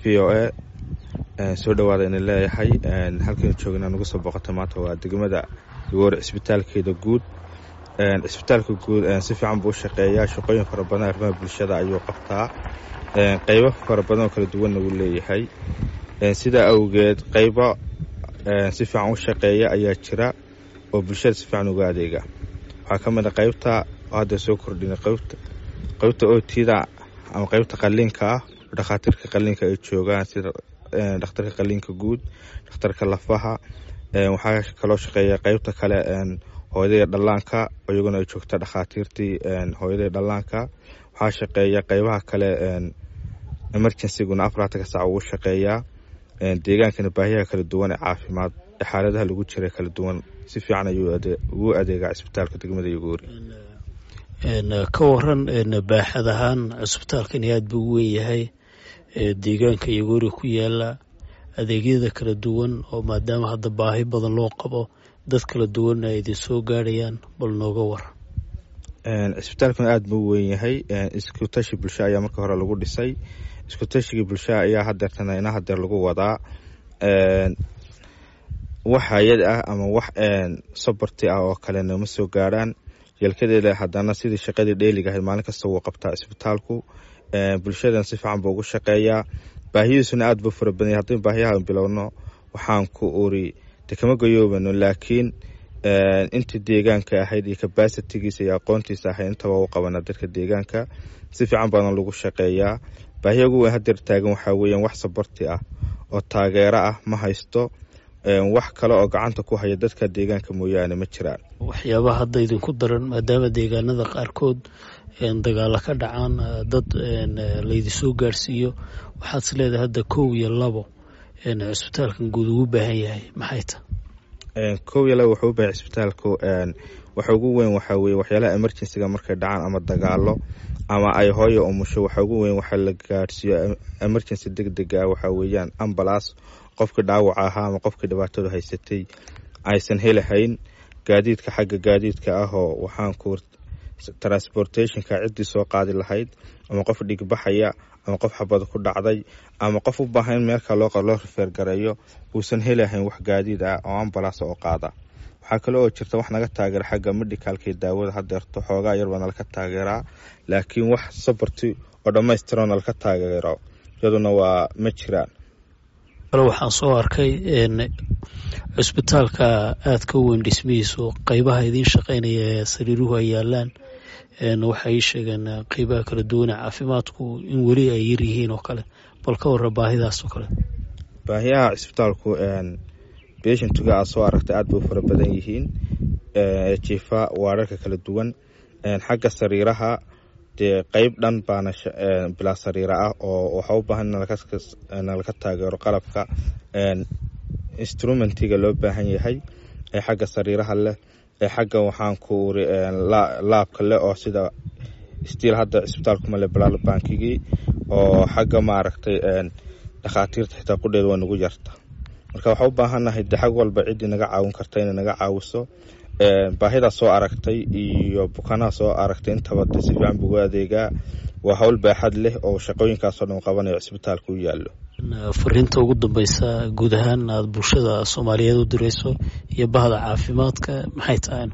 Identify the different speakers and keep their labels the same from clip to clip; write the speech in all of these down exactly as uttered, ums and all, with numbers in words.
Speaker 1: v o a soo dhawaada in leeyahay halkan joogna nagu soo boqotay maanta waa degmada Yagoori isbitaalkeeda guud isbitaalka guud si fiican buu shaqeeyaa shaqooyin fara badan arrimaha bulshada ayuu qabtaa qaybo fara badan oo kala duwan uu leeyahay sida awgeed qaybo si fiican u shaqeeya ayaa jira oo bulshada si fiican uga adeega waxa kamid ah qaybta hadda soo kordhinay qaybta qaybta oo tiida ama qaybta qalliinka ah dhakhaatiirta qalliinka ay joogaan sida dhakhtarka qalliinka guud dhakhtarka lafaha waxa kale oo shaqeeya qaybta kale hooyada dhallaanka iyaguna ay joogta dhakhaatiirtii hooyada dhallaanka waxa shaqeeya qaybaha kale emergency-guna afaraatan saac uu shaqeeyaa deegaankana baahiyaha kala duwan ee caafimaad xaaladaha lagu jira kala duwan si fiican ayuu ugu adeegaa isbitaalka degmada Yagoori
Speaker 2: ka waran baaxadahan isbitaalkan aad buu u weeyahay deegaanka Yagoori ku yaala adeegyada kala duwan oo maadaama hadda baahi badan loo qabo dad kala duwan ay idin soo gaarayaan bal nooga war
Speaker 1: isbitaalkan aad buu u weeyahay isku tashi bulshada ayaa markii hore lagu dhisay isku tashiga bulshada ayaa hadeertana ina hadeer lagu wadaa wax hay'ad ah ama wax sabarti ah oo kale ma soo gaaraan yelkadeeda hadana sidii shaqadii dheeliga ahayd maalin kasta uu qabtaa isbitaalku bulshadan si fiican buu ugu shaqeeyaa baahiyiisuna aad buu fara badan yahay haddii baahiyaha bilowno waxaan ku uri kama goyoobano laakiin inta deegaanka ahayd iyo capacity-giisa iyo aqoontiisa ahayd intaba uu qabana dadka deegaanka si fiican baan lagu shaqeeyaa baahiyaha ugu weyn hadeer taagan waxa weeyaan wax sabarti ah oo taageero ah ma haysto wax kale oo gacanta ku haya dadka deegaanka mooyaane ma jiraan
Speaker 2: waxyaabaha hadda idinku daran maadaama deegaanada qaarkood dagaal ka dhacaan dad la idin soo gaarsiiyo waxaad isleedahay hadda kow iyo labo isbitaalkan guud ugu baahan yahay maxay tahay
Speaker 1: kow iyo labo wuxuu u baahan isbitaalku waxa ugu weyn waxa weeye waxyaalaha emergency-ga markay dhacaan ama dagaalo ama ay hooyo umusho waxa ugu weyn waxa la gaarsiiyo emergency degdeg ah waxa weeyaan ambulance qofka dhaawac ahaa ama qofka dhibaatada haysatay aysan helahayn gaadiidka xagga gaadiidka ah oo waxaan ku transportation-ka cidii soo qaadi lahayd ama qof dhig baxaya ama qof xabad ku dhacday ama qof u baahan meel kale loo qalo refer gareeyo uusan helahayn wax gaadiid ah oo ambulance oo qaada waxa kale oo jirta wax naga taageer xagga medical-ka daawada hadeerto xoogaa yar baan ka taageeraa laakiin wax sabarti oo dhameystiran la taageero iyaduna waa ma jiraan
Speaker 2: waxaan soo arkay isbitaalka aad ka weyn dhismihiisu qaybaha idin shaqeynaya sariiruhu ay yaalaan waxay sheegeen qaybaha kala duwan caafimaadku in weli ay yar yihiin oo kale bal ka warra baahidaas oo kale
Speaker 1: baahiyaha isbitaalku patient-ga soo aragtay aad buu fara badan yihiin jiifa waararka kala duwan xagga sariiraha dee qayb dhan baana bilaa sariira ah oo waxa u baahan in laga taageero qalabka instrumentiga loo baahan yahay ee xagga sariiraha leh ee xagga waxaan ku uri laabka leh oo sida stiil hadda isbitaalku ma le blood bank-gii oo xagga maaragtay dhakhaatiirta xitaa qudheed waa nagu yarta marka waxa u baahanahay xag walba cidii naga caawin karta inay naga caawiso baahida soo aragtay iyo bukaanada soo aragtay intaba si fiican buu adeegaa waa hawl baaxad leh oo shaqooyinkaas oo dhan qabanayo isbitaalku u yaalo
Speaker 2: fariinta ugu dambaysa guud ahaan aad bulshada Soomaaliyeed u dirayso iyo bahda caafimaadka maxay tahay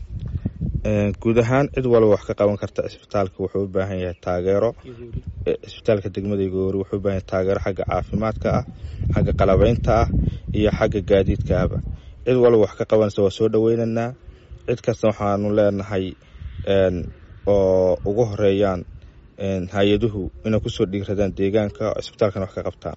Speaker 1: guud ahaan cid walba wax ka qaban karta isbitaalka wuxuu u baahan yahay taageero isbitaalka degmada Yagoori wuxuu u baahan yahay taageero xagga caafimaadka ah xagga qalabaynta ah iyo xagga gaadiidka ah cid walba wax ka qabanaysa waa soo dhaweynanaa cid kasta waxaanu leenahay oo ugu horeeyaan hay'aduhu inay ku soo dhiiradaan deegaanka isbitaalkan wax ka qabtaan